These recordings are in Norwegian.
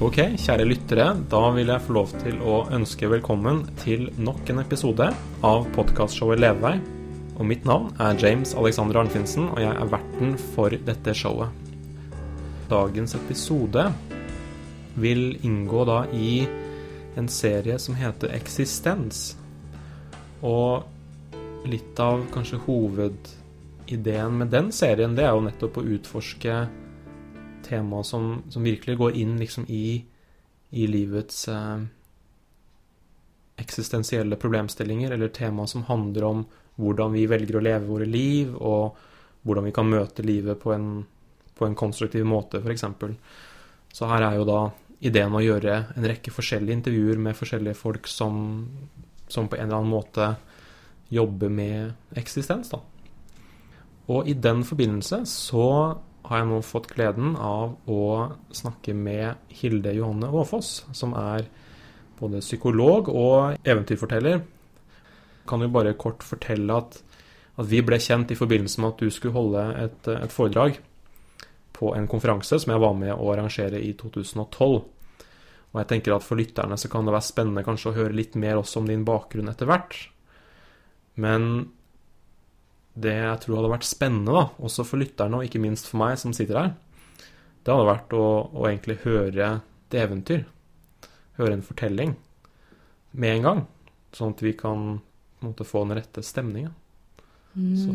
Ok, kjære lyttere, da vil jeg få lov til å ønske velkommen til nok en episode av podcastshowet Levevei. Og mitt navn er James Alexander Arnfinsen, og jeg er verten for dette showet. Dagens episode vil inngå da i en serie som heter Eksistens. Og litt av kanskje hovedideen med den serien, det er jo nettopp å utforske tema som virkelig går inn liksom i livets eksistensielle problemstillinger, eller tema som handler om hvordan vi velger å leve våre liv, og hvordan vi kan møte livet på en konstruktiv måte, for eksempel. Så her er jo da ideen å gjøre en rekke forskjellige intervjuer med forskjellige folk som på en eller annen måte jobber med eksistens, da. Og i den forbindelse så har jeg nå fått gleden av å snakke med Hilde Johanne Åfoss, som er både psykolog og eventyrforteller. Jeg kan jo bare kort fortelle at vi ble kjent i forbindelse med at du skulle holde et foredrag på en konferanse som jeg var med å arrangere i 2012. Og jeg tenker at for lytterne så kan det være spennende kanskje å høre litt mer også om din bakgrunn etter hvert. Men det jeg tror hadde vært spennende da, også for lytterne og ikke minst for meg som sitter her, det hadde vært å egentlig høre et eventyr, høre en fortelling med en gang, sånn at vi kan på en måte få den rette stemningen. Så.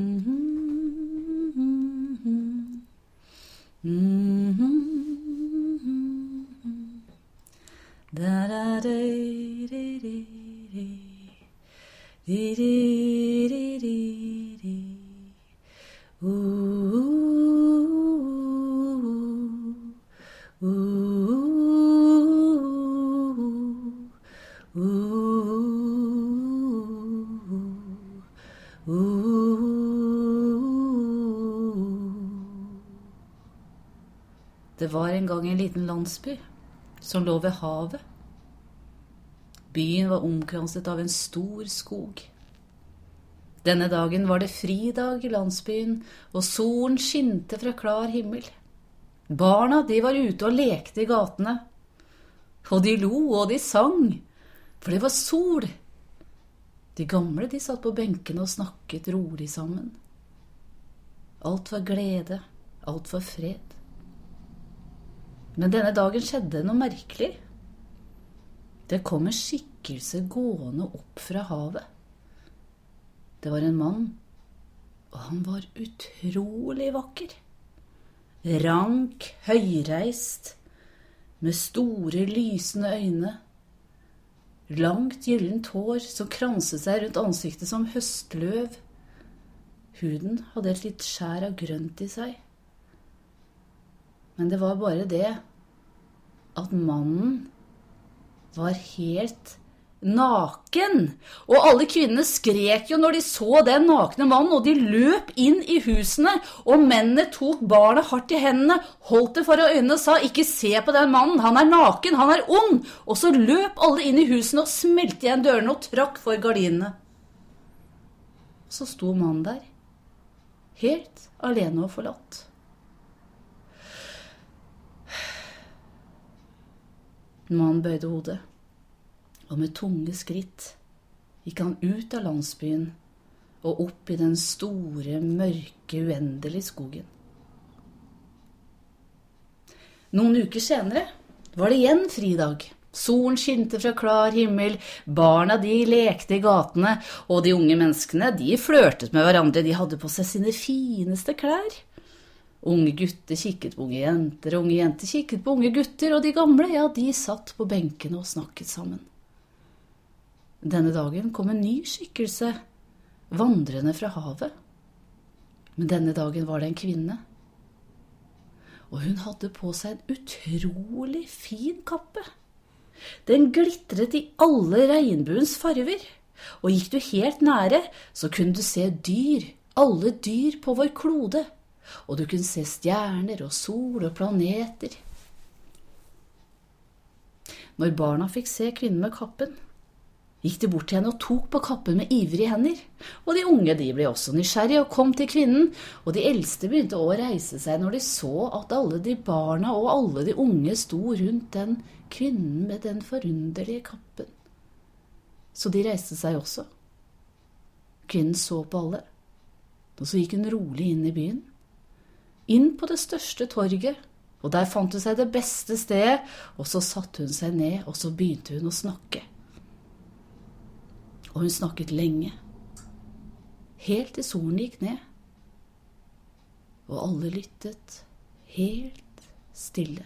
Det var en gang en liten landsby som lå ved havet. Byen var omkranset av en stor skog. Denne dagen var det fridag i landsbyen, og solen skinte fra klar himmel. Barna, de var ute og lekte i gatene. Og de lo og de sang, for det var sol. De gamle, de satt på benkene og snakket rolig sammen. Alt var glede, alt var fred. Men denne dagen skjedde noe merkelig. Det kom en skikkelse gående opp fra havet. Det var en mann, og han var utrolig vakker. Rank, høyreist, med store, lysende øyne. Langt gyllent hår som kranset seg rundt ansiktet som høstløv. Huden hadde et litt skjær av grønt i seg. Men det var bare det at mannen var helt naken. Og alle kvinnene skrek jo når de så den nakne mannen, og de løp inn i husene, og mennene tok barnet hardt i hendene, holdt det for øynene og sa, ikke se på den mannen, han er naken, han er ond. Og så løp alle inn i husene og smelte igjen dørene og trakk for gardinene. Så sto mannen der, helt alene og forlatt. Mannen bøyde hodet, og med tunge skritt gikk han ut av landsbyen og opp i den store, mørke, uendelige skogen. Noen uker senere var det igjen fridag. Solen skinte fra klar himmel, barna de lekte i gatene, og de unge menneskene de flørtet med hverandre, de hadde på seg sine fineste klær. Unge gutter kikket på unge jenter kikket på unge gutter, og de gamle, ja, de satt på benkene og snakket sammen. Denne dagen kom en ny skikkelse, vandrende fra havet. Men denne dagen var det en kvinne. Og hun hadde på seg en utrolig fin kappe. Den glitret i alle regnbuens farver, og gikk du helt nære, så kunne du se dyr, alle dyr på vår klode. Og du kunne se stjerner og sol og planeter. Når barna fikk se kvinnen med kappen, gikk de bort til henne og tok på kappen med ivrige hender. Og de unge de ble også nysgjerrige og kom til kvinnen, og de eldste begynte å reise seg når de så at alle de barna og alle de unge sto rundt den kvinnen med den forunderlige kappen. Så de reiste seg også. Kvinnen så på alle, og så gikk hun rolig inn i byen. Inn på det største torget, og der fant hun seg det beste stedet, og så satte hun seg ned, og så begynte hun å snakke. Og hun snakket lenge, helt til solen gikk ned, og alle lyttet helt stille.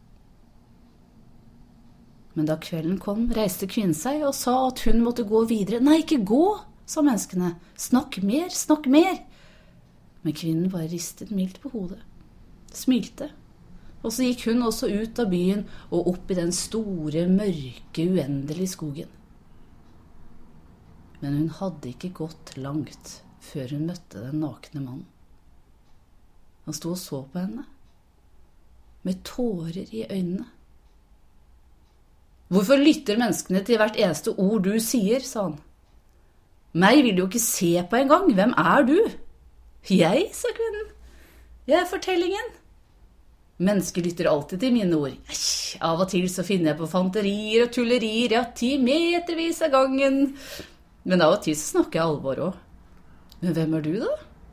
Men da kvelden kom, reiste kvinnen seg og sa at hun måtte gå videre. Nei, ikke gå, sa menneskene. Snakk mer, snakk mer. Men kvinnen bare ristet mildt på hodet, smilte. Og så gikk hun også ut av byen og opp i den store, mørke, uendelige skogen. Men hun hadde ikke gått langt før hun møtte den nakne mannen. Han sto og så på henne, med tårer i øynene. Hvorfor lytter menneskene til hvert eneste ord du sier, sa han. Meg vil du jo ikke se på en gang, hvem er du? Jeg, sa kvinnen. Jeg er fortellingen. Mennesker lytter alltid til mine ord. Av og til så finner jeg på fanterier og tullerier, ja, 10 metervis av gangen. Men av og til så snakker jeg alvor også. Men hvem er du da?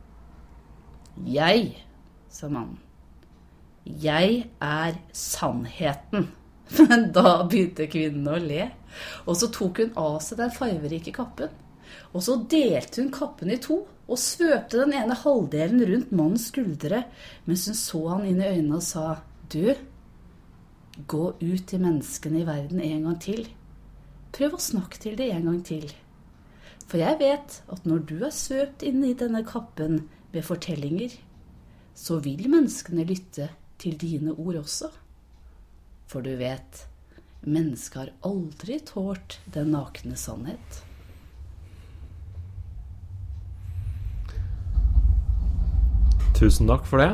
Jeg, sa mannen. Jeg er sannheten. Men da begynte kvinnen å le, og så tok hun av seg den farverike kappen. Og så delte hun kappen i 2, og svøpte den ene halvdelen rundt mannens skuldre, mens hun så han inn i øynene og sa, du, gå ut til menneskene i verden en gang til. Prøv å snakke til det en gang til. For jeg vet at når du er svøpt inn i denne kappen med fortellinger, så vil menneskene lytte til dine ord også. For du vet, mennesket har aldri tålt den nakne sannhet. Tusen takk for det.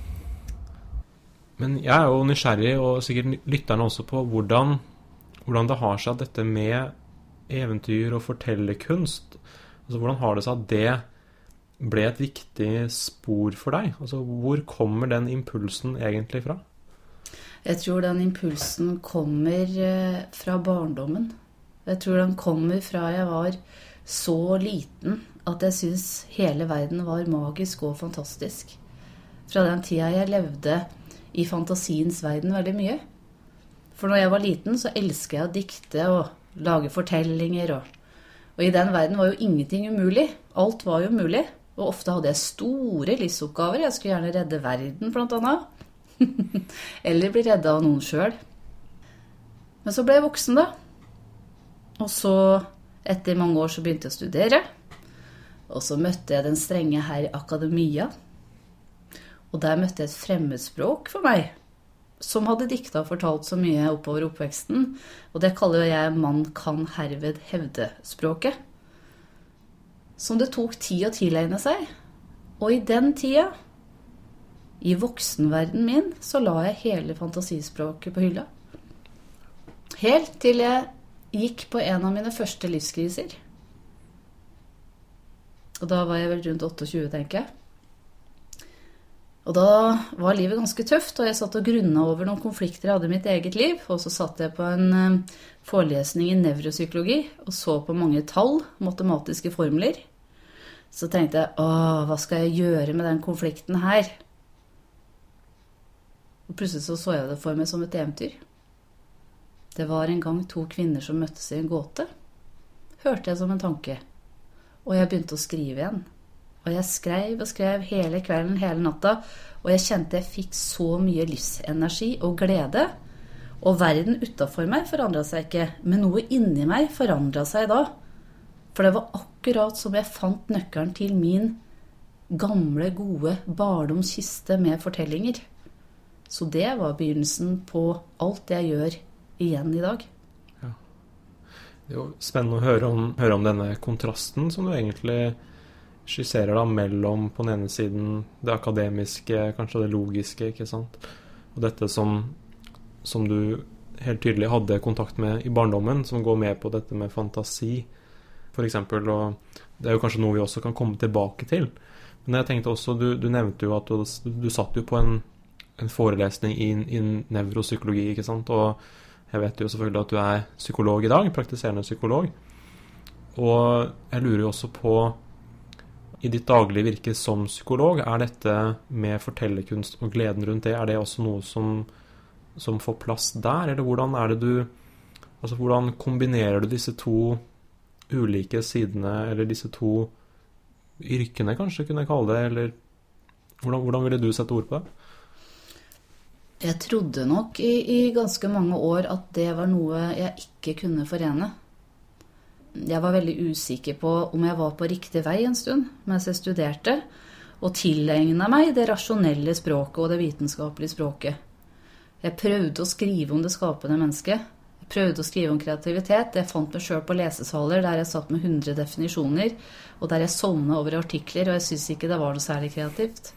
Men jeg er jo nysgjerrig, og sikkert lytterne også, på hvordan det har seg at dette med eventyr og fortellerkunst, altså hvordan har det seg at det ble et viktig spor for deg? Altså hvor kommer den impulsen egentlig fra? Jeg tror den impulsen kommer fra barndommen. Jeg tror den kommer fra jeg var så liten at jeg synes hele verden var magisk og fantastisk. Fra den tida jeg levde i fantasiens verden veldig mye. For når jeg var liten så elsket jeg å dikte og lage fortellinger. Og i den verden var jo ingenting umulig. Alt var jo mulig. Og ofte hadde jeg store livsoppgaver. Jeg skulle gjerne redde verden, blant annet. Eller bli reddet av noen selv. Men så ble jeg voksen da. Og så, etter mange år, så begynte jeg å studere. Og så møtte jeg den strenge herr Akademia. Og der møtte jeg et fremmedspråk for meg, som hadde diktet og fortalt så mye oppover oppveksten. Og det kaller jeg «man kan herved hevde språket». Som det tok tid å tilegne seg. Og i den tida, i voksenverden min, så la jeg hele fantasispråket på hylla. Helt til jeg gikk på en av mine første livskriser. Og da var jeg vel rundt 28, tenker jeg. Og da var livet ganske tøft, og jeg satt og grunnet over noen konflikter jeg hadde i mitt eget liv. Og så satt jeg på en forelesning i nevropsykologi, og så på mange tall, matematiske formler. Så tenkte jeg, hva skal jeg gjøre med den konflikten her? Og plutselig så jeg det for meg som et eventyr. Det var en gang 2 kvinner som møttes i en gåte. Hørte jeg som en tanke. Og jeg begynte å skrive igjen. Og jeg skrev og skrev hele kvelden, hele natta. Og jeg kjente jeg fikk så mye livsenergi og glede. Og verden utenfor meg forandret seg ikke. Men noe inni meg forandret seg da. For det var akkurat som jeg fant nøkkelen til min gamle, gode barndomskiste med fortellinger. Så det var begynnelsen på alt jeg gjør igjen i dag. Ja. Det er jo spennende å høre om denne kontrasten som du egentlig skisserer da mellom på den ene siden det akademiske, kanskje det logiske, ikke sant? Og dette som du helt tydelig hadde kontakt med i barndommen, som går med på dette med fantasi, for eksempel, og det er jo kanskje noe vi også kan komme tilbake til. Men jeg tenkte også, du nevnte jo at du satt jo på en forelesning i nevropsykologi, ikke sant? Og jeg vet jo selvfølgelig at du er psykolog i dag, praktiserende psykolog. Og jeg lurer jo også på, i ditt daglige virke som psykolog, er dette med fortellerkunst og gleden rundt det, er det også noe som får plass der? Eller hvordan er det hvordan kombinerer du disse to ulike sidene, eller disse to yrkene, kanskje kunne jeg kalle det, eller hvordan ville du sette ord på det? Jeg trodde nok i ganske mange år at det var noe jeg ikke kunne forene. Jeg var veldig usikker på om jeg var på riktig vei en stund mens jeg studerte, og tilegnet meg det rasjonelle språket og det vitenskapelige språket. Jeg prøvde å skrive om det skapende mennesket. Jeg prøvde å skrive om kreativitet. Jeg fant meg selv på lesesaler der jeg satt med 100 definisjoner, og der jeg sovnet over artikler, og jeg synes ikke det var noe særlig kreativt.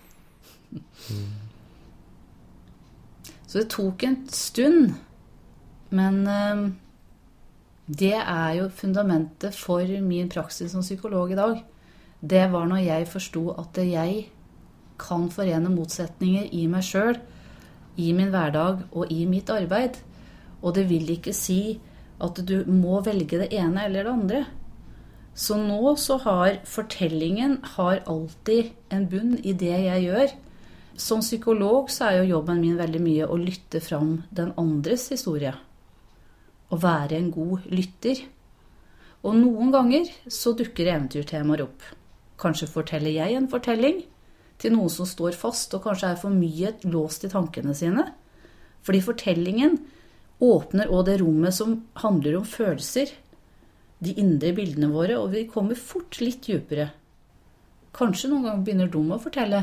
Så det tok en stund, men det er jo fundamentet for min praksis som psykolog i dag. Det var når jeg forstod at jeg kan forene motsetninger i meg selv, i min hverdag og i mitt arbeid. Og det vil ikke si at du må velge det ene eller det andre. Så nå så har fortellingen alltid en bunn i det jeg gjør. Som psykolog så er jo jobben min veldig mye å lytte fram den andres historie. Å være en god lytter. Og noen ganger så dukker eventyrtemaer opp. Kanskje forteller jeg en fortelling til noen som står fast og kanskje er for mye låst i tankene sine. Fordi fortellingen åpner også det rommet som handler om følelser, de indre bildene våre, og vi kommer fort litt dypere. Kanskje noen ganger begynner de å fortelle.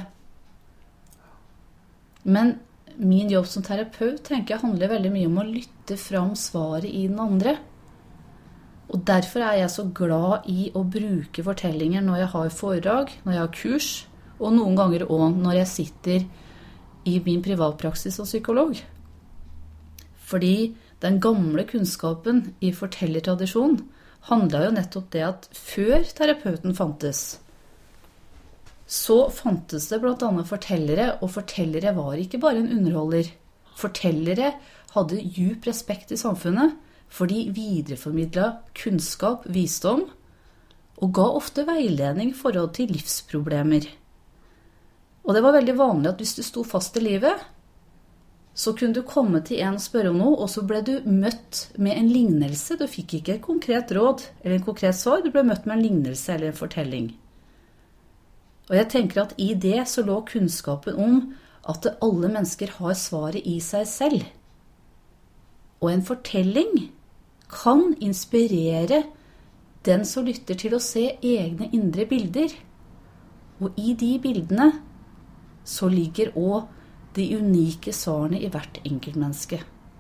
Men min jobb som terapeut tenker jeg handler veldig mye om å lytte fram svaret i den andre. Og derfor er jeg så glad i å bruke fortellinger når jeg har foredrag, når jeg har kurs, og noen ganger også når jeg sitter i min privatpraksis som psykolog. Fordi den gamle kunnskapen i fortellertradisjonen handlet jo nettopp det at før terapeuten fantes, så fantes det blant annet fortellere, og fortellere var ikke bare en underholder. Fortellere hadde djup respekt i samfunnet, for de videreformidlet kunnskap, visdom, og ga ofte veiledning i forhold til livsproblemer. Og det var veldig vanlig at hvis du sto fast i livet, så kunne du komme til en og spørre om noe, og så ble du møtt med en lignelse. Du fikk ikke et konkret råd eller en konkret svar, du ble møtt med en lignelse eller en fortelling. Og jeg tenker at i det så lå kunnskapen om at alle mennesker har svaret i seg selv. Og en fortelling kan inspirere den som lytter til å se egne indre bilder. Og i de bildene så ligger også de unike svarene i hvert enkeltmenneske.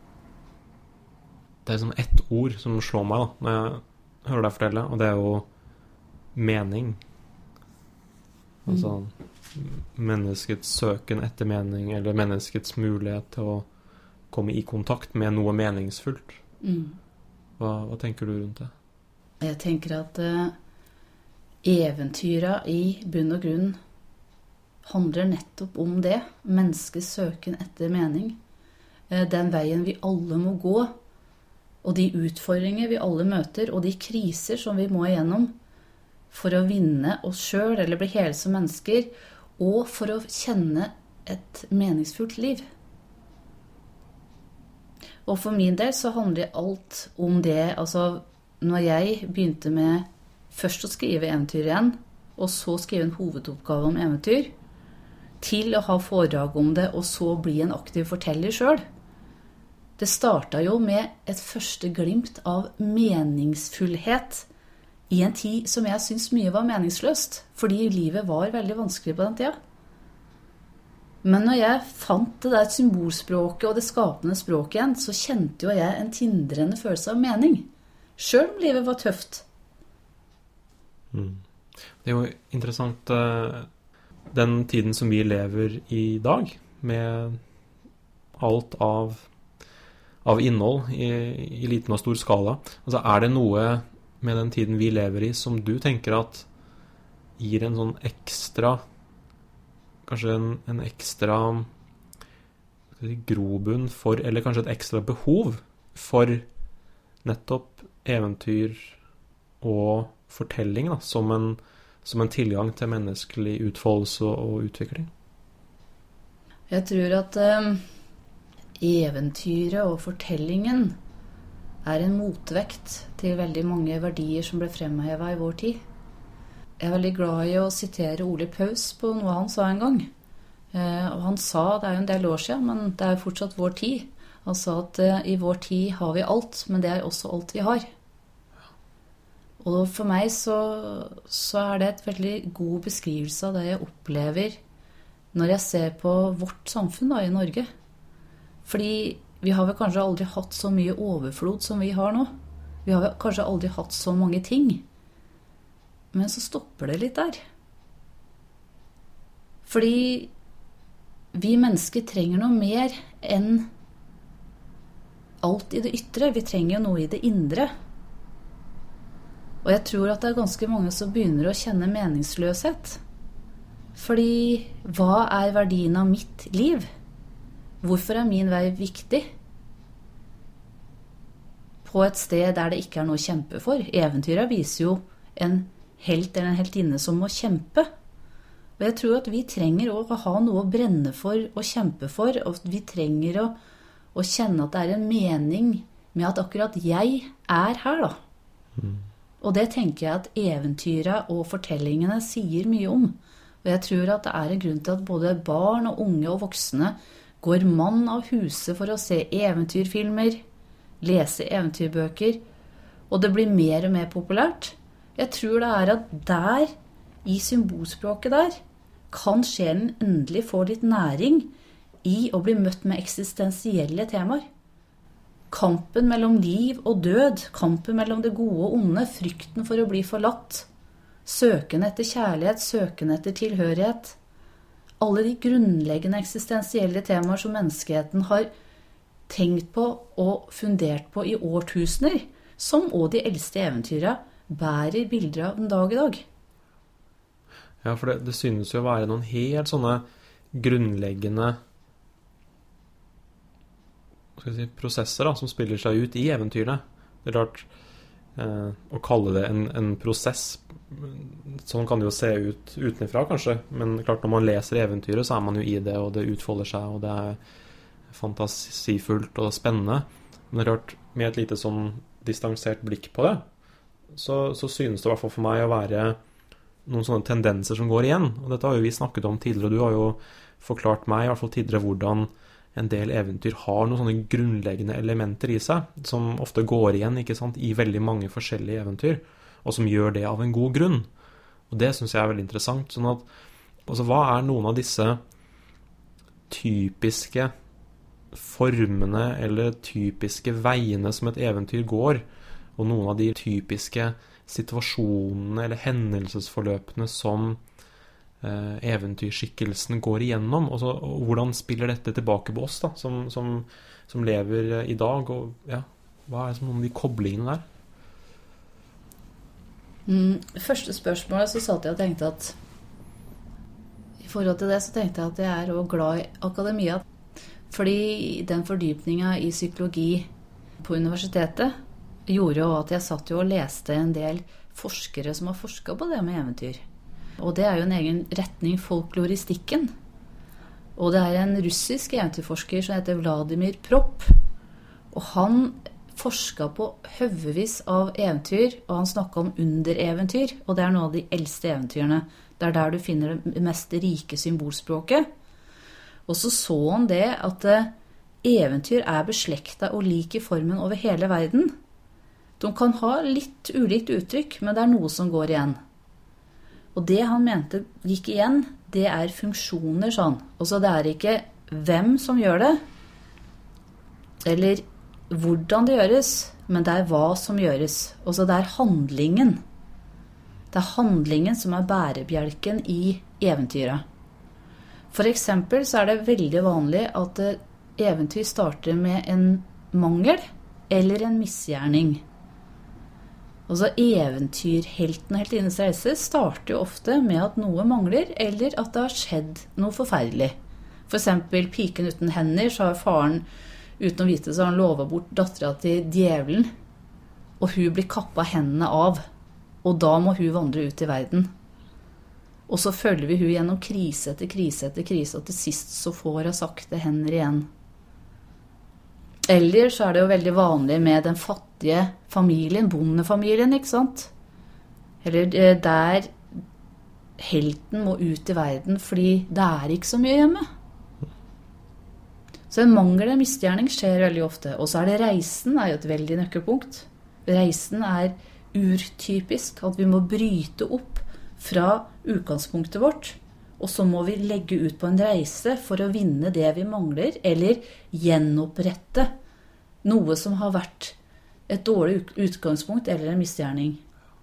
Det er sånn ett ord som slår meg da, når jeg hører deg fortelle, og det er jo mening. Altså menneskets søken etter mening, eller menneskets mulighet til å komme i kontakt med noe meningsfullt. Hva tenker du rundt det? Jeg tenker at eventyra i bunn og grunn handler nettopp om det, menneskets søken etter mening. Den veien vi alle må gå, og de utfordringer vi alle møter, og de kriser som vi må igjennom for å vinne oss selv, eller bli hele som mennesker, og for å kjenne et meningsfullt liv. Og for min del så handler alt om det, altså når jeg begynte med først å skrive eventyr igjen, og så skrive en hovedoppgave om eventyr, til å ha foredrag om det, og så bli en aktiv forteller selv. Det startet jo med et første glimt av meningsfullhet i en tid som jeg synes mye var meningsløst, fordi livet var veldig vanskelig på den tida. Men når jeg fant det der symbolspråket og det skapende språket igjen, så kjente jo jeg en tindrende følelse av mening, selv om livet var tøft. Det er jo interessant, den tiden som vi lever i dag, med alt av av innhold i liten og stor skala. Altså, er det noe med den tiden vi lever i som du tenker at gir en sånn ekstra, kanskje en ekstra grobunn for, eller kanskje et ekstra behov for nettopp eventyr og fortelling da, som en tilgang til menneskelig utfoldelse og utvikling? Jeg tror at eventyret og fortellingen er en motvekt til veldig mange verdier som ble fremhevet i vår tid. Jeg er veldig glad i å sitere Ole Paus på noe han sa en gang. Og han sa, det er jo en del år siden, men det er jo fortsatt vår tid. Han sa at i vår tid har vi alt, men det er også alt vi har. Og for meg så er det et veldig god beskrivelse av det jeg opplever når jeg ser på vårt samfunn da, i Norge. Fordi vi har vel kanskje aldri hatt så mye overflod som vi har nå. Vi har vel kanskje aldri hatt så mange ting. Men så stopper det litt der. Fordi vi mennesker trenger noe mer enn alt i det ytre. Vi trenger jo noe i det indre. Og jeg tror at det er ganske mange som begynner å kjenne meningsløshet. Fordi hva er verdien av mitt liv? Hvorfor er min vei viktig? På et sted der det ikke er noe å kjempe for. Eventyret viser jo en helt eller en heltinne som må kjempe. Og jeg tror at vi trenger å ha noe å brenne for og kjempe for, og vi trenger å kjenne at det er en mening med at akkurat jeg er her da. Og det tenker jeg at eventyret og fortellingene sier mye om. Og jeg tror at det er en grunn til at både barn og unge og voksne går mann av huset for å se eventyrfilmer, lese eventyrbøker, og det blir mer og mer populært. Jeg tror det er at der, i symbolspråket der, kan sjelen endelig få litt næring i å bli møtt med eksistensielle temaer. Kampen mellom liv og død, kampen mellom det gode og onde, frykten for å bli forlatt, søken etter kjærlighet, søken etter tilhørighet. Alle de grunnleggende eksistensielle temaer som menneskeheten har tenkt på og fundert på i årtusener, som også de eldste eventyrene bærer bilder av den dag i dag. Ja, for det synes jo å være noen helt sånne grunnleggende prosesser da, som spiller seg ut i eventyrene. Det er klart å kalle det en prosess, sånn kan det jo se ut utenfra kanskje, men klart når man leser eventyret så er man jo i det, og det utfolder seg, og det er fantasifullt og spennende. Men det er klart, med et lite sånn distansert blikk på det, så synes det i hvert fall for meg å være noen sånne tendenser som går igjen. Og dette har jo vi snakket om tidligere, og du har jo forklart meg i hvert fall tidligere hvordan en del eventyr har noen sånne grunnleggende elementer i seg, som ofte går igjen, ikke sant, i veldig mange forskjellige eventyr, og som gjør det av en god grunn. Og det synes jeg er veldig interessant. Sånn at, altså, hva er noen av disse typiske formene eller typiske veiene som et eventyr går, og noen av de typiske situasjonene eller hendelsesforløpene som eventyrskikkelsen går igjennom, og hvordan spiller dette tilbake på oss da, som lever i dag, og ja, hva er noen av de koblingene der? Første spørsmålet så satt jeg og tenkte at i forhold til det så tenkte jeg at jeg er også glad i akademia, fordi den fordypningen i psykologi på universitetet gjorde jo at jeg satt jo og leste en del forskere som har forsket på det med eventyr. Og det er jo en egen retning, folkloristikken. Og det er en russisk eventyrforsker som heter Vladimir Propp. Og han forsket på høvevis av eventyr, og han snakket om undereventyr, og det er noen av de eldste eventyrene. Det er der du finner det mest rike symbolspråket. Og så han det at eventyr er beslektet og lik i formen over hele verden. De kan ha litt ulikt uttrykk, men det er noe som går igjen. Og det han mente gikk igjen, det er funksjoner sånn. Og så det er ikke hvem som gjør det, eller hvordan det gjøres, men det er hva som gjøres. Og så det er handlingen. Det er handlingen som er bærebjelken i eventyret. For eksempel så er det veldig vanlig at eventyr starter med en mangel eller en misgjerning. Altså eventyrhelten og heltinnes reise starter jo ofte med at noe mangler, eller at det har skjedd noe forferdelig. For eksempel piken uten hender, så har faren uten å vite så har han lovet bort datteren til djevelen, og hun blir kappet hendene av, og da må hun vandre ut i verden. Og så følger vi hun gjennom krise etter krise etter krise, og til sist så får hun sakte hender igjen. Eller så er det jo veldig vanlig med den fattige familien, bondefamilien, ikke sant? Eller der helten må ut i verden, fordi det er ikke så mye hjemme. Så en mangel og misgjerning skjer veldig ofte. Og så er det reisen er jo et veldig nøkkelpunkt. Reisen er urtypisk, at vi må bryte opp fra utgangspunktet vårt, og så må vi legge ut på en reise for å vinne det vi mangler, eller gjenopprette noe som har vært et dårlig utgangspunkt eller en misgjerning.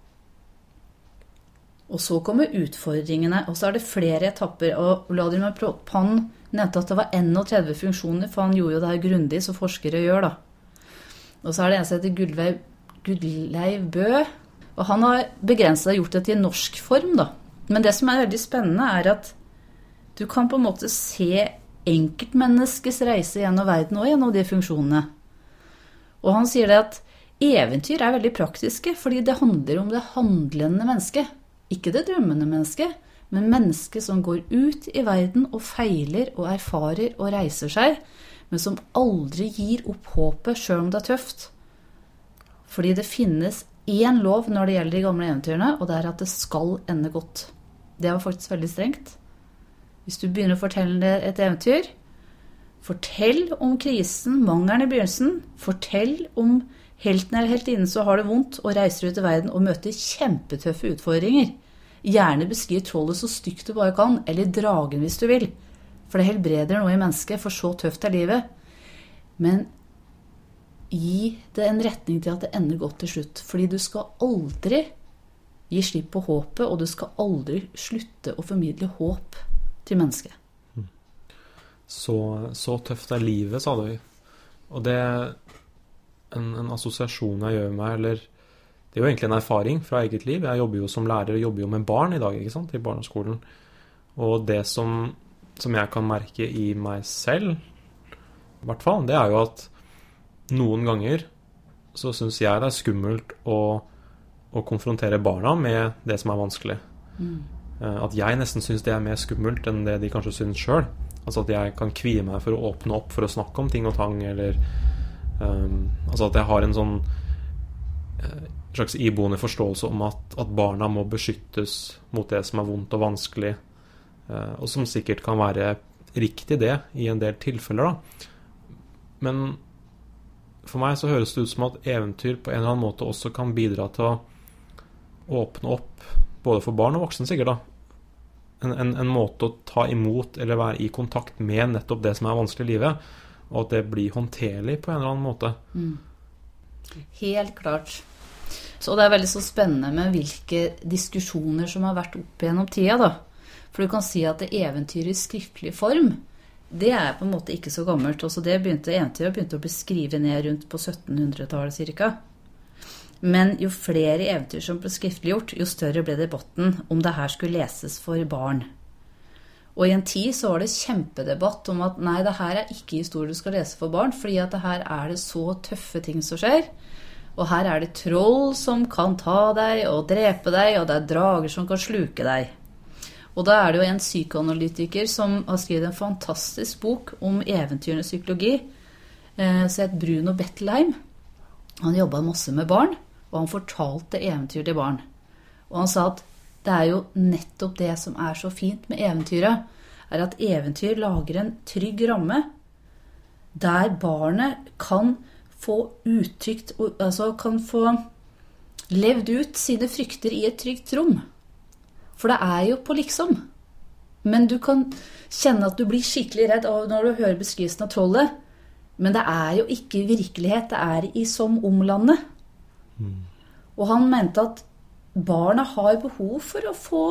Og så kommer utfordringene, og så er det flere etapper, og Vladimir Pan nevnte at det var 31 funksjoner, for han gjorde jo det her grundig, så forskere gjør da. Og så er det en som heter Gudleiv Bø, og han har begrenset gjort det til norsk form da. Men det som er veldig spennende er at du kan på en måte se enkeltmenneskets reise gjennom verden og gjennom de funksjonene. Og han sier det at eventyr er veldig praktiske, fordi det handler om det handlende mennesket. Ikke det drømmende mennesket, men mennesket som går ut i verden og feiler og erfarer og reiser seg, men som aldri gir opp håpet selv om det er tøft. Fordi det finnes en lov når det gjelder de gamle eventyrene, og det er at det skal ende godt. Det var faktisk veldig strengt. Hvis du begynner å fortelle et eventyr, fortell om krisen, mangelen i begynnelsen, fortell om helten eller heltinnen som har det vondt, og reiser ut i verden og møter kjempetøffe utfordringer. Gjerne beskriv trollet så stygt du bare kan, eller dragen hvis du vil, for det helbreder noe i mennesket, for så tøft er livet. Men gi det en retning til at det ender godt til slutt, fordi du skal aldri gi slipp på håpet, og du skal aldri slutte å formidle håp til mennesket. Så tøft er livet, sa du. Og det er en assosiasjon jeg gjør meg, eller det er jo egentlig en erfaring fra eget liv. Jeg jobber jo som lærer, og jobber jo med barn i dag, ikke sant, i barneskolen. Og det som jeg kan merke i meg selv, i hvert fall, det er jo at noen ganger så synes jeg det er skummelt å konfrontere barna med det som er vanskelig. At jeg nesten synes det er mer skummelt enn det de kanskje synes selv. Altså at jeg kan kvie meg for å åpne opp for å snakke om ting og tang, eller altså at jeg har en sånn slags iboende forståelse om at barna må beskyttes mot det som er vondt og vanskelig, og som sikkert kan være riktig det i en del tilfeller da. Men for meg så høres det ut som at eventyr på en eller annen måte også kan bidra til å åpne opp, både for barn og voksne sikkert da, en måte å ta imot eller være i kontakt med nettopp det som er vanskelig i livet, og at det blir håndterlig på en eller annen måte. Helt klart. Så det er veldig så spennende med hvilke diskusjoner som har vært oppe gjennom tida da. For du kan si at det eventyr i skriftlig form, det er på en måte ikke så gammelt. Også det eventyret begynte å bli skrevet ned rundt på 1700-tallet cirka. Men jo flere eventyr som ble skriftliggjort, jo større ble debatten om det her skulle leses for barn. Og i en tid så var det kjempedebatt om at nei, det her er ikke historie du skal lese for barn, fordi at det her er det så tøffe ting som skjer. Og her er det troll som kan ta deg og drepe deg, og det er drager som kan sluke deg. Og da er det jo en psykoanalytiker som har skrevet en fantastisk bok om eventyrende psykologi, som heter Bruno Bettelheim. Han jobbet masse med barn, og han fortalte eventyr til barn. Og han sa at det er jo nettopp det som er så fint med eventyret, er at eventyr lager en trygg ramme, der barnet kan få uttrykt, altså kan få levd ut sine frykter i et trygt rom. For det er jo på liksom. Men du kan kjenne at du blir skikkelig redd når du hører beskrivelsen av trollet. Men det er jo ikke virkelighet, det er i som omlandet. Og han mente at barna har behov for å få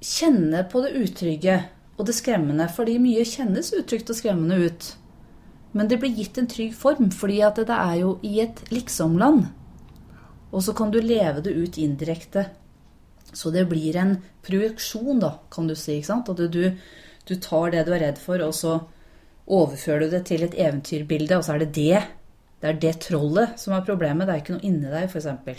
kjenne på det utrygge og det skremmende, fordi mye kjennes utrygt og skremmende ut. Men det blir gitt en trygg form, fordi at det er jo i et liksomland. Og så kan du leve det ut indirekte. Så det blir en projeksjon da, kan du si, ikke sant? At du tar det du er redd for, og så overfører du det til et eventyrbilde, og så er det er det trollet som er problemet, det er ikke noe inni deg, for eksempel.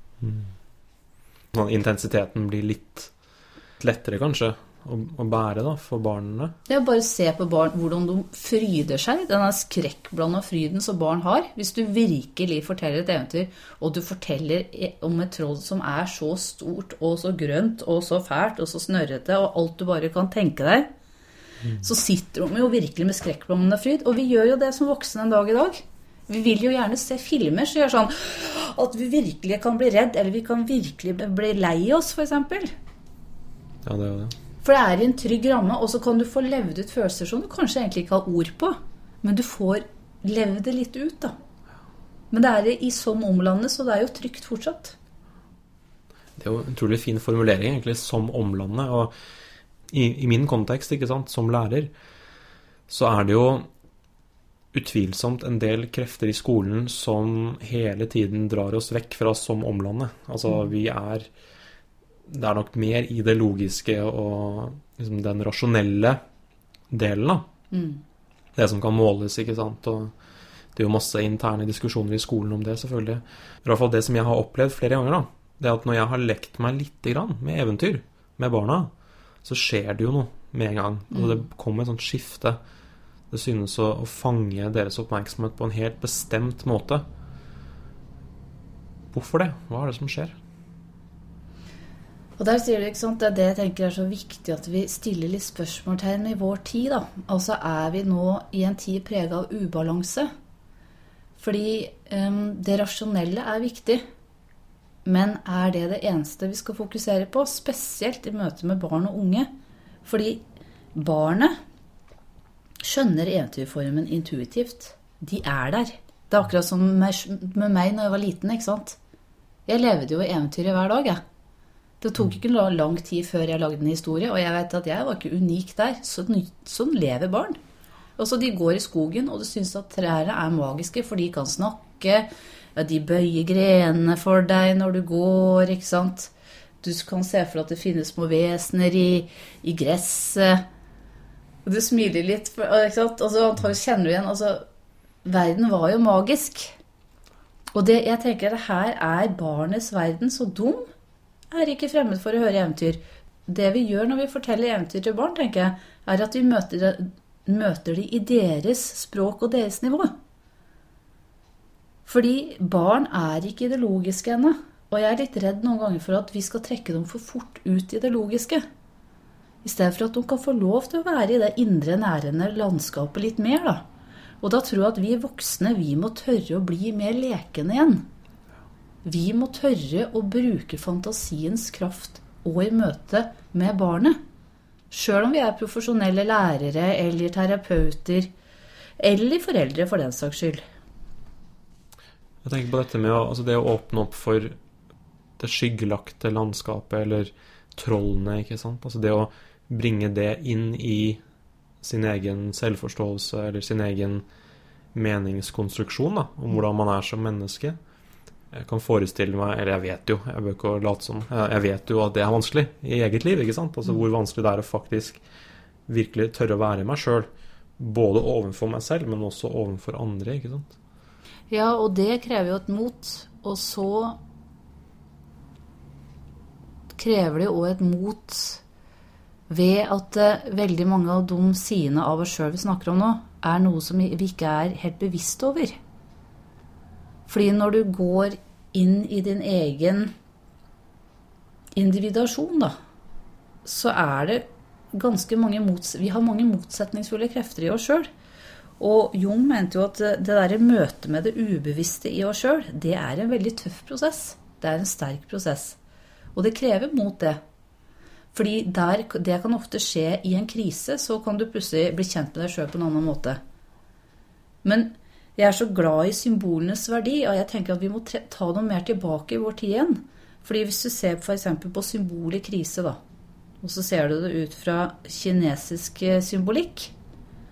Intensiteten blir litt lettere kanskje å bære da, for barnene. Det er bare å se på barn, hvordan de fryder seg, denne skrekkblandet fryden som barn har. Hvis du virkelig forteller et eventyr, og du forteller om et troll som er så stort, og så grønt, og så fælt, og så snørrete, og alt du bare kan tenke deg, så sitter de jo virkelig med skrekkblandet fryd, og vi gjør jo det som voksne en dag i dag. Vi vil jo gjerne se filmer som gjør sånn at vi virkelig kan bli redd, eller vi kan virkelig bli lei oss, for eksempel. Ja, det er det. For det er i en trygg ramme, og så kan du få levd ut følelser som du kanskje egentlig ikke har ord på, men du får levd det litt ut da. Men det er i som omlandet, så det er jo trygt fortsatt. Det er jo en utrolig fin formulering egentlig, som omlandet, og i min kontekst, ikke sant, som lærer, så er det jo utvilsomt en del krefter i skolen som hele tiden drar oss vekk fra som omlandet. Altså det er nok mer i det logiske og liksom den rasjonelle delen da. Det som kan måles, ikke sant, og det er jo masse interne diskusjoner i skolen om det selvfølgelig. I hvert fall det som jeg har opplevd flere ganger da, det er at når jeg har lekt meg litt grann med eventyr med barna, så skjer det jo noe med en gang. Altså det kommer et sånt skifte. Det synes å fange deres oppmerksomhet på en helt bestemt måte. Hvorfor det? Hva er det som skjer? Og der sier du, ikke sant, det er det jeg tenker er så viktig at vi stiller litt spørsmålstegn i vår tid da. Altså er vi nå i en tid preget av ubalanse? Fordi det rasjonelle er viktig, men er det eneste vi skal fokusere på, spesielt i møte med barn og unge? Fordi barnet skjønner eventyrformen intuitivt. De er der. Det er akkurat som med meg når jeg var liten, ikke sant? Jeg levde jo i eventyr hver dag, jeg. Det tok ikke lang tid før jeg lagde en historie, og jeg vet at jeg var ikke unik der. Sånn lever barn. Og så de går i skogen, og de synes at trærne er magiske, for de kan snakke. Ja, de bøyer grenene for deg når du går, ikke sant? Du kan se for at det finnes små vesener i gresset. Og du smiler litt, ikke sant? Altså, kjenner du igjen, altså, verden var jo magisk. Og jeg tenker at her er barnets verden så dum, er ikke fremmed for å høre eventyr. Det vi gjør når vi forteller eventyr til barn, tenker jeg, er at vi møter de i deres språk og deres nivå. Fordi barn er ikke i det logiske ennå, og jeg er litt redd noen ganger for at vi skal trekke dem for fort ut i det logiske. I stedet for at de kan få lov til å være i det indre nærende landskapet litt mer da. Og da tror jeg at vi voksne, vi må tørre å bli mer lekende igjen. Vi må tørre å bruke fantasiens kraft og i møte med barnet. Selv om vi er profesjonelle lærere eller terapeuter, eller foreldre for den saks skyld. Jeg tenker på dette med det å åpne opp for det skyggelagte landskapet, eller trollene, ikke sant? Altså det å bringe det inn i sin egen selvforståelse, eller sin egen meningskonstruksjon da, om hvordan man er som menneske. Jeg kan forestille meg, eller jeg vet jo, jeg bør ikke late som, jeg vet jo at det er vanskelig i eget liv, ikke sant? Altså hvor vanskelig det er å faktisk virkelig tørre å være meg selv, både overfor meg selv, men også overfor andre, ikke sant? Ja, og det krever jo et mot, og så krever det jo også et mot ved at veldig mange av de sidene av oss selv vi snakker om nå, er noe som vi ikke er helt bevisst over. Fordi når du går inn i din egen individuasjon da, så er det ganske mange vi har mange motsetningsfulle krefter i oss selv. Og Jung mente jo at det der møte med det ubevisste i oss selv, det er en veldig tøff prosess. Det er en sterk prosess. Og det krever mot det. Fordi det kan ofte skje i en krise, så kan du plutselig bli kjent med deg selv på en annen måte. Men jeg er så glad i symbolenes verdi, og jeg tenker at vi må ta noe mer tilbake i vår tid igjen. Fordi hvis du ser for eksempel på symbol i krise da, og så ser du det ut fra kinesisk symbolikk,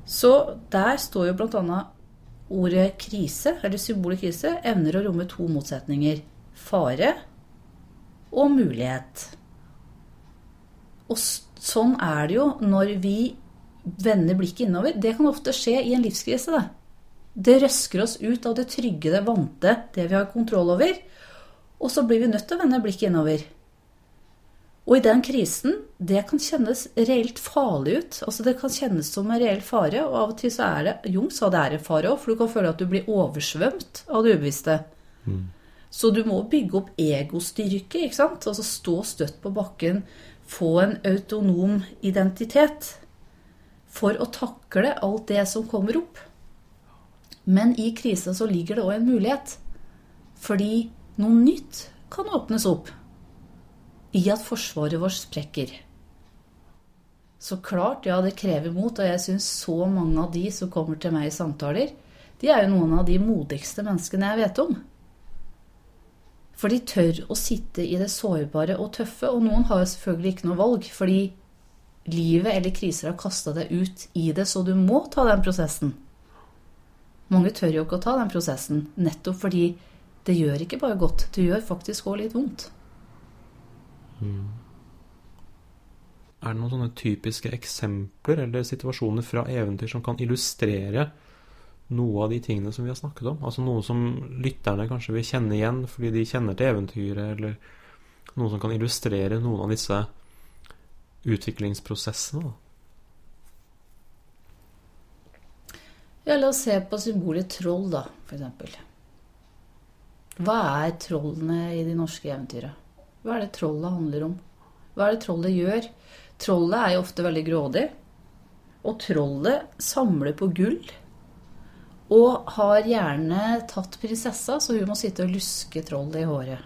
Så der står jo blant annet ordet krise, eller symbolet krise, evner å romme to motsetninger. Fare og mulighet. Og sånn det jo når vi vender blikket innover. Det kan ofte skje i en livskrise. Det røsker oss ut av det trygge, det vante, det vi har kontroll over. Og så blir vi nødt til å vende blikket innover. Og i den krisen, det kan kjennes reelt farlig ut. Altså det kan kjennes som en reell fare, og av og til så det, Jung sa det en fare også, for du kan føle at du blir oversvømt av det ubevisste. Så du må bygge opp egostyrke, ikke sant? Altså stå støtt på bakken, få en autonom identitet for å takle alt det som kommer opp. Men i krisen så ligger det også en mulighet, fordi noe nytt kan åpnes opp i at forsvaret vårt sprekker. Så klart, ja, det krever mot, og jeg synes så mange av de som kommer til meg i samtaler, de jo noen av de modigste menneskene jeg vet om. For de tør å sitte i det sårbare og tøffe, og noen har jo selvfølgelig ikke noe valg, fordi livet eller kriser har kastet deg ut i det, så du må ta den prosessen. Mange tør jo ikke å ta den prosessen, nettopp fordi det gjør ikke bare godt, det gjør faktisk også litt vondt. Det noen sånne typiske eksempler eller situasjoner fra eventyr som kan illustrere noe av de tingene som vi har snakket om? Altså noe som lytterne kanskje vil kjenne igjen fordi de kjenner til eventyret, eller noe som kan illustrere noen av disse utviklingsprosessene da? Ja, la oss se på symbolet troll da, for eksempel. Hva trollene i de norske eventyrene? Hva det trollet handler om? Hva det trollet gjør? Trollet jo ofte veldig grådig, og trollet samler på gull, og har gjerne tatt prinsessa, så hun må sitte og luske trollet i håret.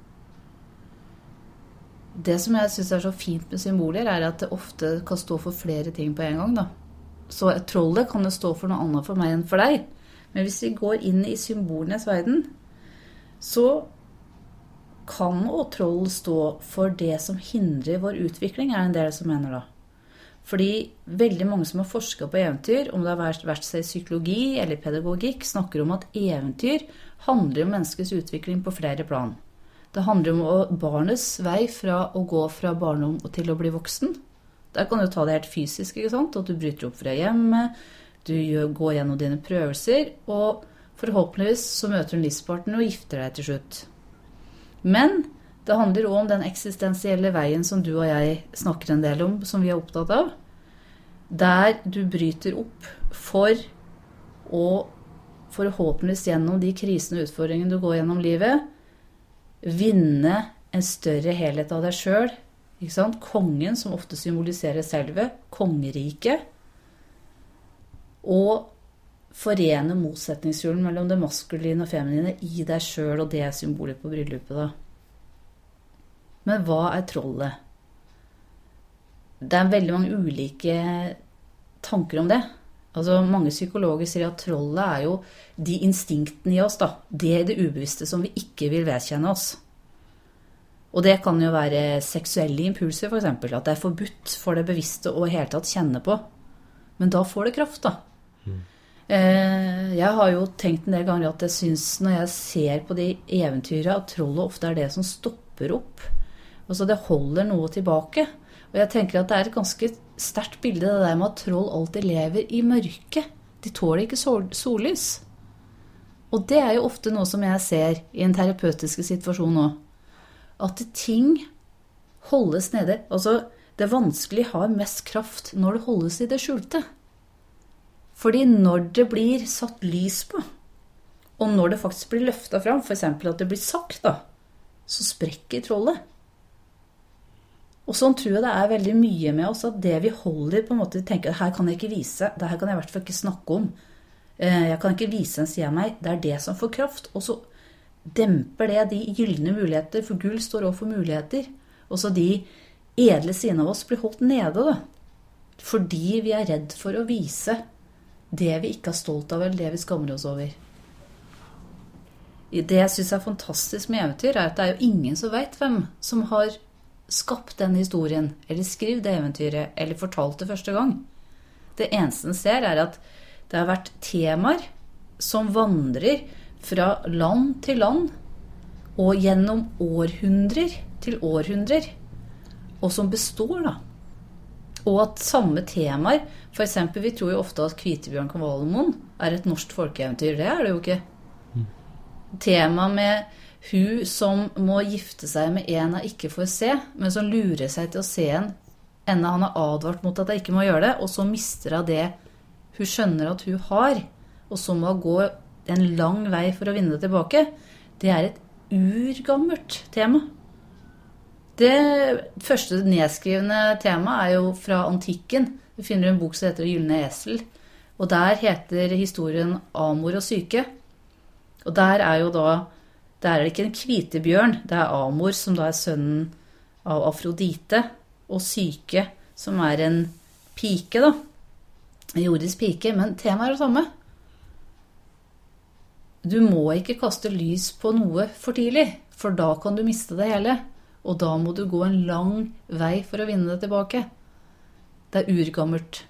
Det som jeg synes så fint med symboler, at det ofte kan stå for flere ting på en gang da. Så trollet kan det stå for noe annet for meg enn for deg. Men hvis vi går inn i symbolenes verden, så kan og troll stå for det som hindrer vår utvikling, en del som mener da. Fordi veldig mange som har forsket på eventyr, om det har vært seg psykologi eller pedagogikk, snakker om at eventyr handler om menneskets utvikling på flere plan. Det handler om barnets vei fra å gå fra barndom til å bli voksen. Der kan du ta det helt fysisk, ikke sant? At du bryter opp fra hjemmet, du går gjennom dine prøvelser, og forhåpentligvis så møter du en livspartner og gifter deg til slutt. Men det handler også om den eksistensielle veien som du og jeg snakker en del om, som vi opptatt av, der du bryter opp for å forhåpentligvis gjennom de krisene og utfordringene du går gjennom livet, vinne en større helhet av deg selv, ikke sant? Kongen som ofte symboliserer selve, kongeriket, og forene motsetningshjulen mellom det maskuline og feminine i deg selv, og det symbolet på bryllupet da. Men hva trollet? Det veldig mange ulike tanker om det. Altså mange psykologer sier at trollet jo de instinktene i oss da. Det det ubevisste som vi ikke vil vedkjenne oss. Og det kan jo være seksuelle impulser for eksempel, at det forbudt for det bevisste å helt tatt kjenne på. Men da får det kraft da. Jeg har jo tenkt en del ganger at jeg synes når jeg ser på de eventyrene at trollet ofte det som stopper opp. Altså det holder noe tilbake. Og jeg tenker at det et ganske sterkt bilde det der med at troll alltid lever i mørke. De tåler ikke sollys. Og det jo ofte noe som jeg ser i en terapeutisk situasjon nå. At ting holdes nede. Altså det vanskelige har mest kraft når det holdes i det skjulte. Fordi når det blir satt lys på, og når det faktisk blir løftet fram, for eksempel at det blir sagt da, så sprekker trollet. Og sånn tror jeg det veldig mye med oss, at det vi holder på en måte, tenker at her kan jeg ikke vise, det her kan jeg i hvert fall ikke snakke om. Jeg kan ikke vise en side av meg, det det som får kraft, og så demper det de gyllene muligheter, for gull står også for muligheter, og så de edle sidene av oss blir holdt nede da, fordi vi redd for å vise det vi ikke stolt av, eller det vi skammer oss over. Det jeg synes fantastisk med eventyr, at det jo ingen som vet hvem som har skapt den historien, eller skrivd det eventyret, eller fortalt det første gang. Det eneste den ser at det har vært temaer som vandrer fra land til land og gjennom århundrer til århundrer, og som består da. Og at samme temaer, for eksempel vi tror jo ofte at Kvitebjørn Kvalmoen et norsk folkeeventyr, det det jo ikke. Tema med hun som må gifte seg med en hun ikke får se, men som lurer seg til å se en, enda han har advart mot at hun ikke må gjøre det, og så mister hun det hun skjønner at hun har, og så må hun gå en lang vei for å vinne det tilbake. Det et urgammelt tema. Det første nedskrivende tema jo fra antikken. Vi finner en bok som heter Gyllene esel, og der heter historien Amor og Syke. Og der jo da, der det ikke en kvitebjørn, det Amor som da sønnen av Afrodite, og Syke som en pike da, en jordisk pike, men temaet det samme. Du må ikke kaste lys på noe for tidlig, for da kan du miste det hele, og da må du gå en lang vei for å vinne det tilbake. Det urgammelt.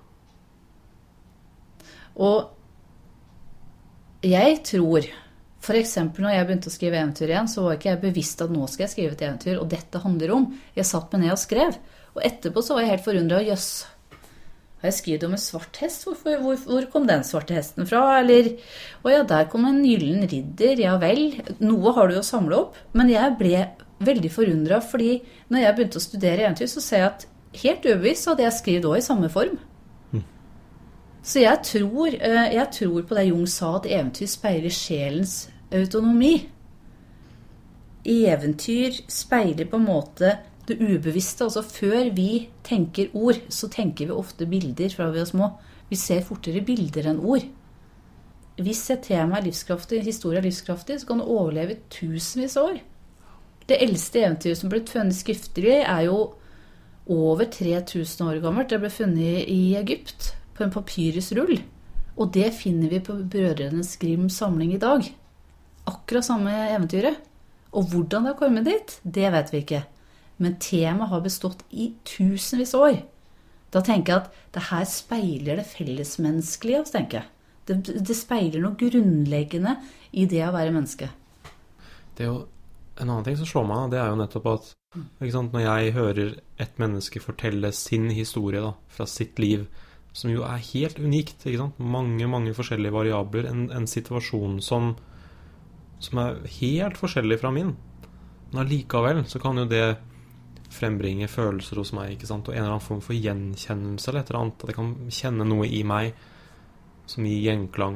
Og jeg tror, for eksempel når jeg begynte å skrive eventyr igjen, så var ikke jeg bevisst at nå skal jeg skrive et eventyr, og dette handler om. Jeg satt meg ned og skrev, og etterpå så var jeg helt forundret, jøss, har jeg skrevet om en svart hest? Hvor kom den svarte hesten fra? Eller, ja, der kom en gyllen ridder, ja vel. Noe har du å samle opp. Men jeg ble veldig forundret, fordi når jeg begynte å studere eventyr, så ser jeg at helt ubevisst hadde jeg skrevet også i samme form. Så jeg tror på det Jung sa, at eventyr speiler sjelens autonomi. Eventyr speiler på en måte det ubevisste, altså før vi tenker ord, så tenker vi ofte bilder fra vi små. Vi ser fortere bilder enn ord. Hvis et tema livskraftig, en historie livskraftig, så kan det overleve tusenvis år. Det eldste eventyret som ble funnet skriftlig jo over 3000 år gammelt. Det ble funnet i Egypt på en papyrusrull, og det finner vi på Brødrenes Grimms samling i dag. Akkurat samme eventyret. Og hvordan det har kommet dit, det vet vi ikke. Men temaet har bestått i tusenvis år. Da tenker jeg at det her speiler det fellesmenneskelige, tenker jeg. Det speiler noe grunnleggende i det å være menneske. Det jo en annen ting som slår meg, det jo nettopp at ikke sant, når jeg hører et menneske fortelle sin historie da, fra sitt liv, som jo helt unikt, ikke sant? Mange forskjellige variabler, en situasjon som helt forskjellig fra min. Men allikevel så kan jo det frembringe følelser hos meg, ikke sant? Og en eller annen form for gjenkjennelse eller et eller annet, at jeg kan kjenne noe i meg som gir gjenklang.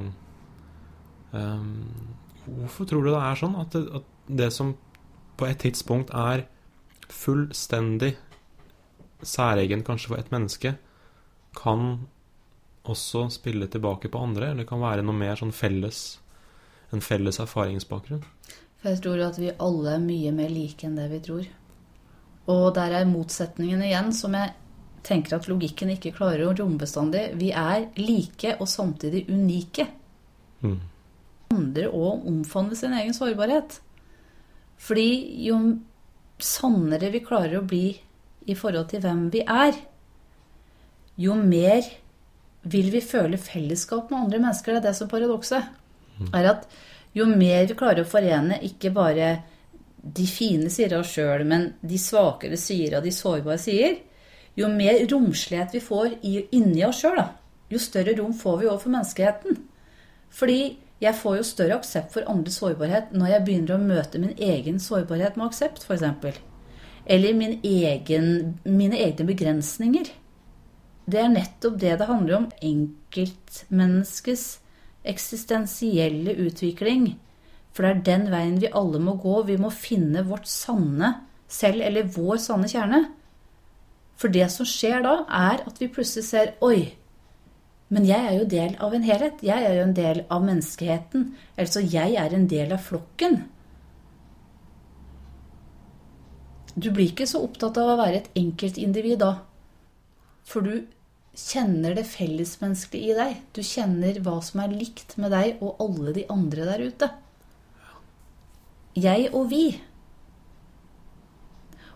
Hvorfor tror du det sånn at det som på et tidspunkt fullstendig særegen kanskje for et menneske, kan også spille tilbake på andre, eller kan være noe mer sånn en felles erfaringsbakgrunn? For jeg tror at vi alle mye mer like enn det vi tror. Og der motsetningen igjen, som jeg tenker at logikken ikke klarer å romme bestandig. Vi like og samtidig unike. Det handler også om å omfavne sin egen sårbarhet. Fordi jo sannere vi klarer å bli i forhold til hvem vi jo mer vil vi føle fellesskap med andre mennesker. Det det som paradokset. At jo mer vi klarer å forene ikke bare de fine sider av oss selv, men de svakere sider og de sårbare sider, jo mer romslighet vi får inni oss selv, jo større rom får vi også for menneskeheten. Fordi jeg får jo større aksept for andres sårbarhet når jeg begynner å møte min egen sårbarhet med aksept, for eksempel. Eller mine egne begrensninger. Det nettopp det handler om, enkeltmenneskets eksistensielle utvikling. For det den veien vi alle må gå. Vi må finne vårt sanne selv, eller vår sanne kjerne. For det som skjer da, at vi plutselig ser, oi, men jeg jo del av en helhet. Jeg jo en del av menneskeheten. Altså, jeg en del av flokken. Du blir ikke så opptatt av å være et enkelt individ da. For du kjenner det fellesmenneskelige i deg. Du kjenner hva som likt med deg og alle de andre der ute. Jeg og vi.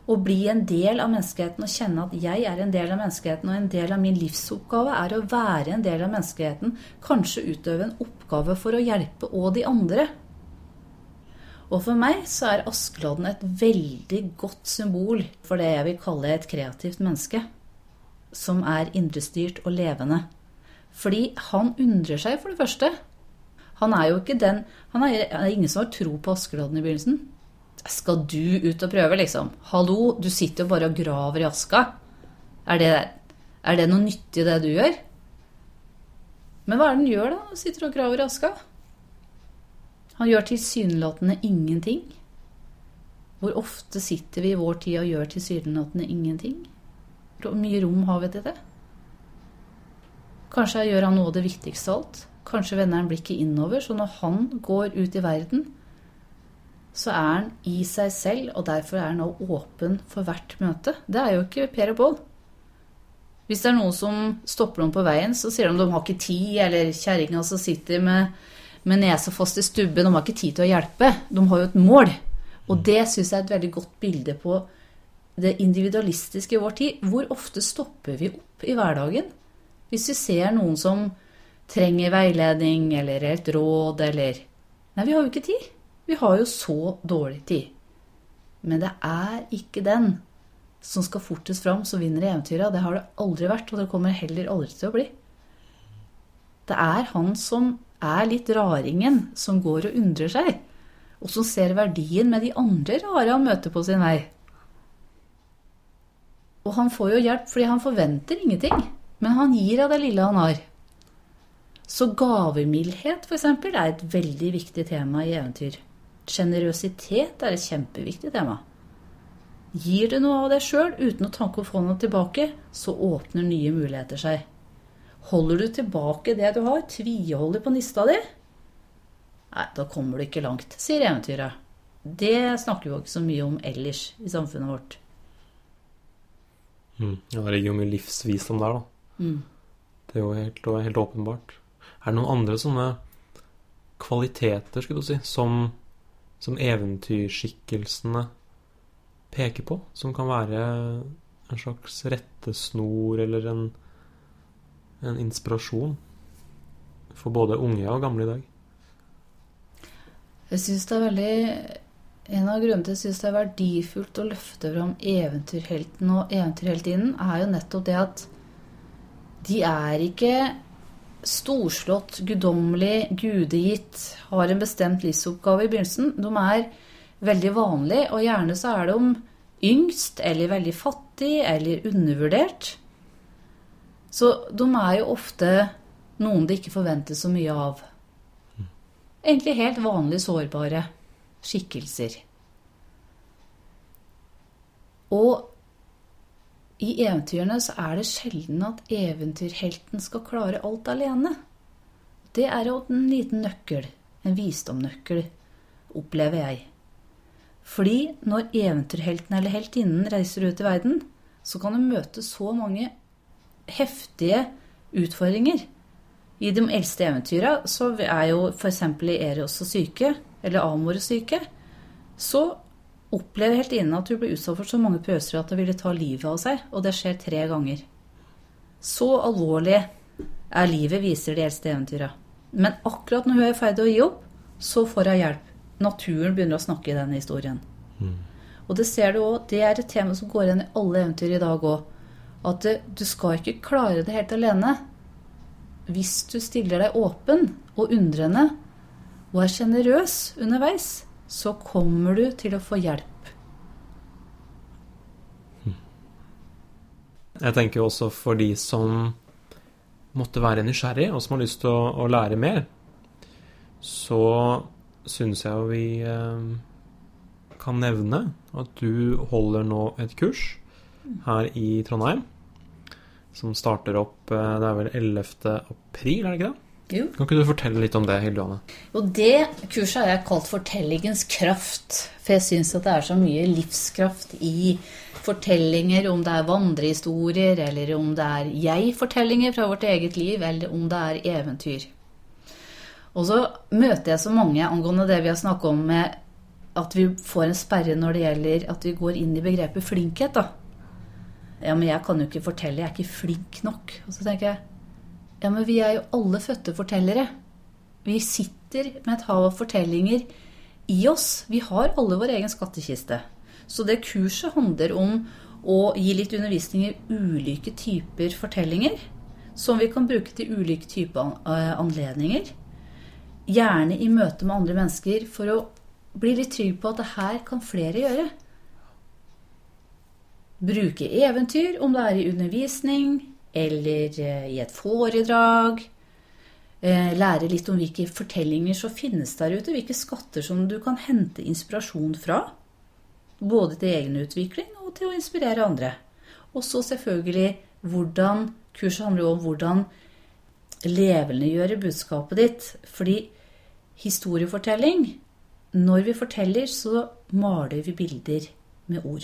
å bli en del av menneskeheten og kjenne at jeg er en del av menneskeheten, og en del av min livsoppgave er å være en del av menneskeheten, kanskje utøve en oppgave for å hjelpe og de andre. Og for meg så er Askeladden et veldig godt symbol for det jeg vil kalle et kreativt menneske, som er indrestyrt og levende. Fordi han undrer seg for det første. Han er jo ikke den, det er ingen som har tro på Askeladden i begynnelsen. Skal du ut og prøve, liksom? Hallo, du sitter jo bare og graver i aska. Er det noe nyttig det du gjør? Men hva er det den gjør da, når han sitter og graver i aska? Han gjør tilsynelatende ingenting. Hvor ofte sitter vi i vår tid og gjør tilsynelatende ingenting? Hvor mye rom har vi til det? Kanskje gjør han noe av det viktigste av alt. Kanskje vender han blikket innover, så når han går ut i verden, så er han i seg selv, og derfor er han også åpen for hvert møte. Det er jo ikke Per og Pål. Hvis det er noen som stopper dem på veien, så sier de har ikke tid, eller kjerringa som sitter med nesa fast i stubben, de har ikke tid til å hjelpe. De har jo et mål. Og det synes jeg er et veldig godt bilde på det individualistiske i vår tid. Hvor ofte stopper vi opp i hverdagen? Hvis vi ser noen som trenger veiledning, eller et råd, eller... Nei, vi har jo ikke tid. Vi har jo så dårlig tid. Men det er ikke den som skal fortest fram som vinner i eventyret. Det har det aldri vært, og det kommer heller aldri til å bli. Det er han som er litt raringen, som går og undrer seg, og som ser verdien med de andre rare han møter på sin vei. Og han får jo hjelp fordi han forventer ingenting, men han gir av det lille han har. Så gavemildhet, for eksempel, er et veldig viktig tema i eventyr. Generøsitet er et kjempeviktig tema. Gir du noe av deg selv uten å tanke å få noe tilbake, så åpner nye muligheter seg. Holder du tilbake det du har, tviholder på nista di? Nei, da kommer du ikke langt, sier eventyret. Det snakker vi jo ikke så mye om ellers i samfunnet vårt. Ja, det ligger jo mye livsvisdom der da. Det er jo helt åpenbart. Er det noen andre sånne kvaliteter, skulle du si, som eventyrskikkelsene peker på, som kan være en slags rettesnor eller en inspirasjon for både unge og gamle i dag? Jeg synes det er en av grunnene til jeg synes det er verdifullt å løfte fram eventyrhelten og eventyrheltinnen er jo nettopp det at de er ikke storslått, guddommelig, gudegitt, har en bestemt livsoppgave i begynnelsen. De er veldig vanlige, og gjerne så er de yngst, eller veldig fattig, eller undervurdert. Så de er jo ofte noen det ikke forventes så mye av. Egentlig helt vanlige, sårbare skikkelser. Og i eventyrene så er det sjelden at eventyrhelten skal klare alt alene. Det er jo en liten nøkkel, en visdomnøkkel, opplever jeg. Fordi når eventyrhelten eller heltinnen reiser ut i verden, så kan de møte så mange heftige utfordringer. I de eldste eventyrene så er jo for eksempel i Eros og syke, eller Amor og syke, så opplever heltinnen at hun blir utsatt for så mange prøvelser at hun ville ta livet av seg, og det skjer 3 ganger. Så alvorlig er livet, viser de eldste eventyrene. Men akkurat når hun er ferdig å gi opp, så får hun hjelp. Naturen begynner å snakke i denne historien. Og det ser du også, det er et tema som går igjen i alle eventyr i dag også, at du skal ikke klare det helt alene. Hvis du stiller deg åpen og undrende, og er generøs underveis, så kommer du til å få hjelp. Jeg tenker også for de som måtte være nysgjerrig, og som har lyst til å lære mer, så synes jeg jo vi kan nevne at du holder nå et kurs her i Trondheim, som starter opp, det er vel 11. april, er det ikke det? Jo. Kan ikke du fortelle litt om det, Hilde Johanne? Og det kurset har jeg kalt fortellingens kraft, for jeg synes at det er så mye livskraft i fortellinger, om det er vandrehistorier, eller om det er jeg-fortellinger fra vårt eget liv, eller om det er eventyr. Og så møter jeg så mange angående det vi har snakket om med at vi får en sperre når det gjelder at vi går inn i begrepet flinkhet da. Ja, men jeg kan jo ikke fortelle, jeg er ikke flink nok. Og så tenker jeg, ja, men vi er jo alle fødte fortellere. Vi sitter med et hav av fortellinger i oss. Vi har alle vår egen skattekiste. Så det kurset handler om å gi litt undervisning i ulike typer fortellinger, som vi kan bruke til ulike typer anledninger. Gjerne i møte med andre mennesker, for å bli litt trygg på at det her kan flere gjøre. Bruke eventyr, om det er i undervisning, eller i et foredrag. Lære litt om hvilke fortellinger som finnes der ute, hvilke skatter som du kan hente inspirasjon fra, både til egen utvikling og til å inspirere andre. Og så selvfølgelig kurset handler jo om hvordan levende gjøre budskapet ditt, fordi historiefortelling, når vi forteller, så maler vi bilder med ord.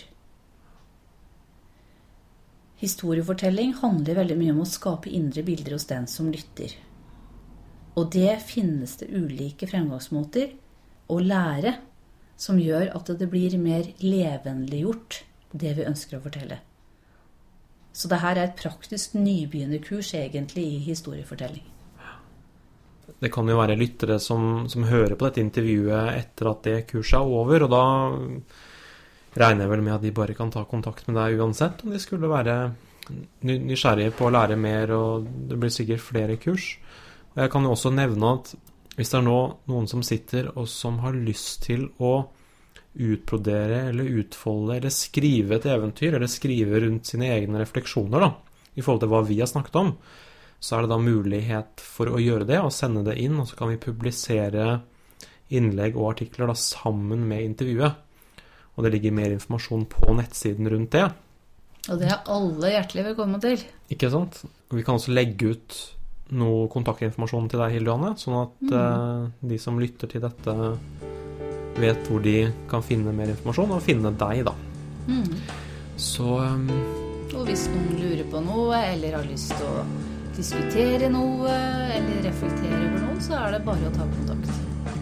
Historiefortelling handler veldig mye om å skape indre bilder hos den som lytter. Og det finnes det ulike fremgangsmåter å lære som gjør at det blir mer levendegjort, det vi ønsker å fortelle. Så det her er et praktisk nybegynnerkurs egentlig i historiefortelling. Det kan jo være lyttere som hører på dette intervjuet etter at det kurset er over, og da regner jeg vel med at de bare kan ta kontakt med deg uansett, om de skulle være nysgjerrige på å lære mer, og det blir sikkert flere kurs. Og jeg kan jo også nevne at hvis det er nå noen som sitter og som har lyst til å utbrodere eller utfolde eller skrive et eventyr, eller skrive rundt sine egne refleksjoner da, i forhold til hva vi har snakket om, så er det da mulighet for å gjøre det og sende det inn, og så kan vi publisere innlegg og artikler da sammen med intervjuet. Og det ligger mer informasjon på nettsiden rundt det. Og det er alle hjertelig velkommen til. Ikke sant? Og vi kan også legge ut noe kontaktinformasjon til deg, Hilde Johanne, sånn at de som lytter til dette vet hvor de kan finne mer informasjon, og finne deg da. Så og hvis noen lurer på noe, eller har lyst til å diskutere noe, eller reflektere over noe, så er det bare å ta kontakt.